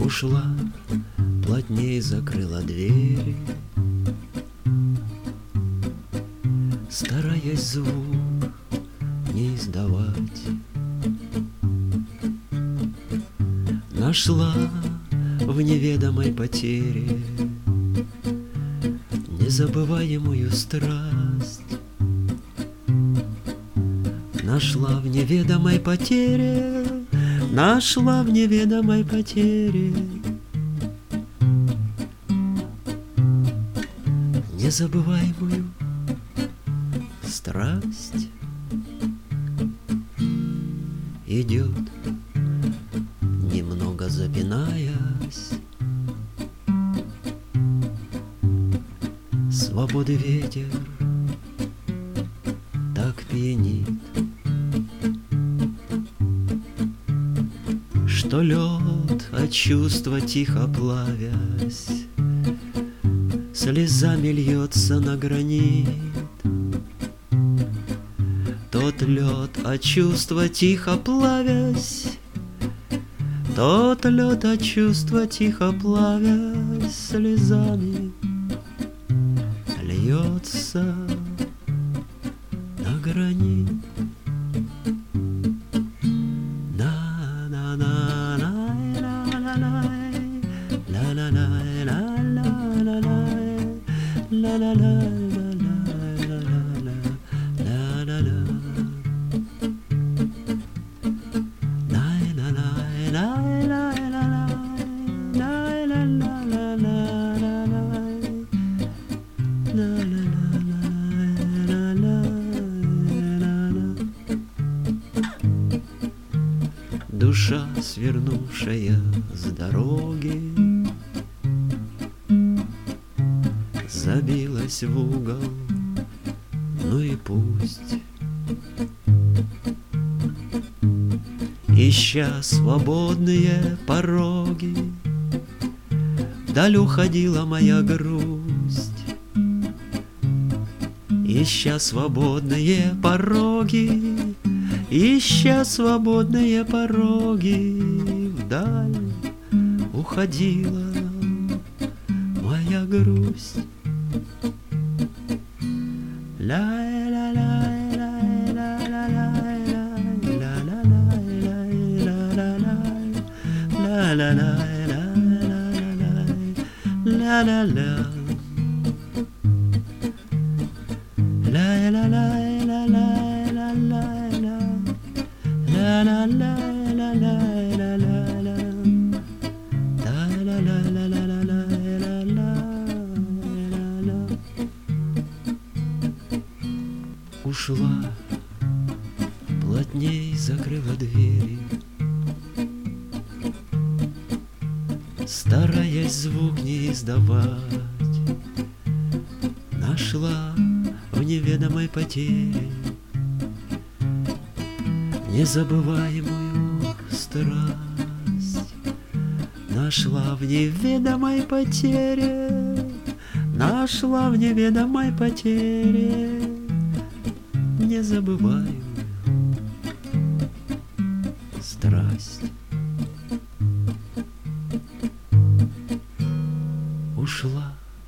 Ушла, плотней закрыла двери, стараясь звук не издавать. Нашла в неведомой потере незабываемую страсть. Нашла в неведомой потере, нашла в неведомой потере незабываемую страсть. Идет, немного запинаясь, свободы ветер так пьянит, что лед от чувства тихо плавясь слезами льется на гранит. Тот лед от чувства тихо плавясь, тот лед от чувства тихо плавясь слезами льется на гранит. Душа, свернувшая с дороги, забилась в угол, ну и пусть. Ища свободные пороги, вдаль уходила моя грусть. Ища свободные пороги, ища свободные пороги, вдаль уходила моя грусть. Ушла, плотней закрыла двери, стараясь звук не издавать. Нашла в неведомой потере незабываемую страсть. Нашла в неведомой потере, нашла в неведомой потере незабываемую